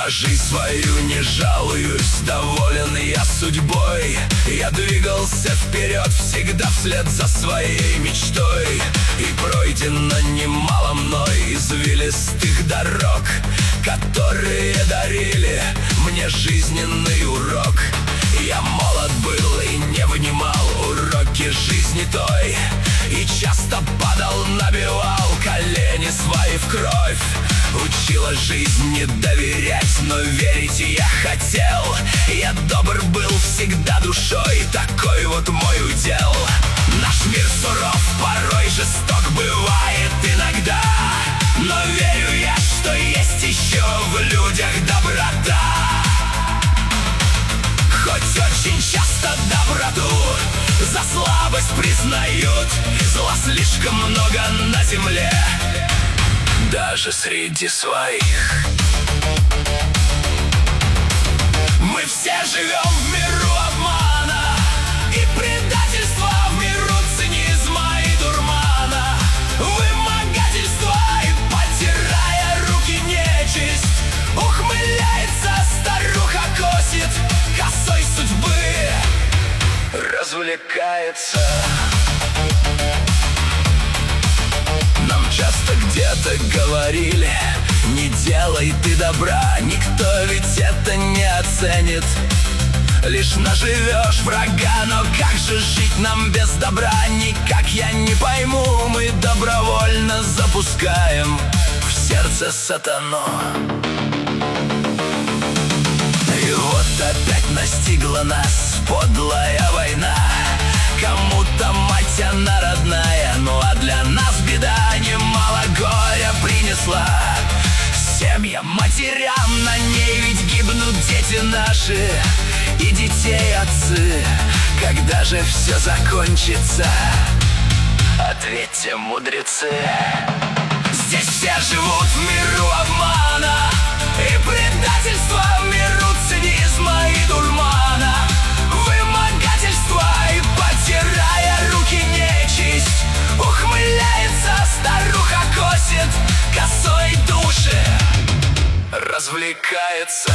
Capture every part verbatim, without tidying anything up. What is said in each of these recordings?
На жизнь свою не жалуюсь, доволен я судьбой. Я двигался вперед, всегда вслед за своей мечтой. И пройдено немало мной извилистых дорог, которые дарили мне жизненный урок. Я молод был и не вынимал уроки жизни той, и часто падал, набивал колени свои в кровь. Учила жизнь не доверять, но верить я хотел. Я добр был всегда душой, такой вот мой удел. Наш мир суров, порой жесток бывает иногда, но верю я, что есть еще в людях доброта. Хоть очень часто доброту за слабость признают, зла слишком много на земле, даже среди своих. Мы все живем в миру обмана и предательства, в миру цинизма и дурмана, вымогательства и, потирая руки, нечисть. Ухмыляется старуха, косит косой судьбы, развлекается. Нам часто где-то говорили: не делай ты добра, никто ведь это не оценит. Лишь наживешь врага, но как же жить нам без добра? Никак я не пойму, мы добровольно запускаем в сердце сатану. И вот опять настигла нас подлая война. Кому-то мать она родная, ну а для нас беда немало горя принесла. Семьям, матерям, на ней ведь гибнут дети наши и детей отцы. Когда же все закончится? Ответьте, мудрецы. Здесь все живут в миру обмана и предательства, в миру цинизма и дурмана, вымогательства и, потирая руки, нечисть. Ухмыляется старуха, косит косой души, развлекается.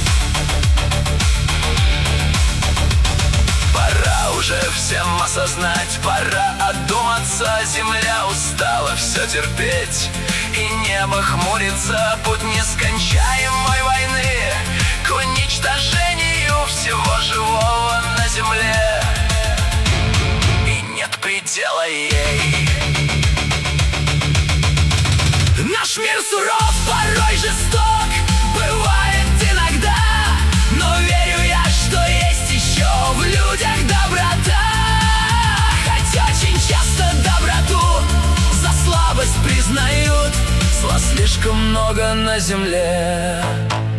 Пора уже всем осознать, пора одуматься. Земля устала все терпеть, и небо хмурится. Путь нескончаемой войны к уничтожению всего живого на земле, и нет предела ей. Наш мир суров, порой жесток бывает иногда, но верю я, что есть еще в людях доброта. Хоть очень часто доброту за слабость признают, зла слишком много на земле.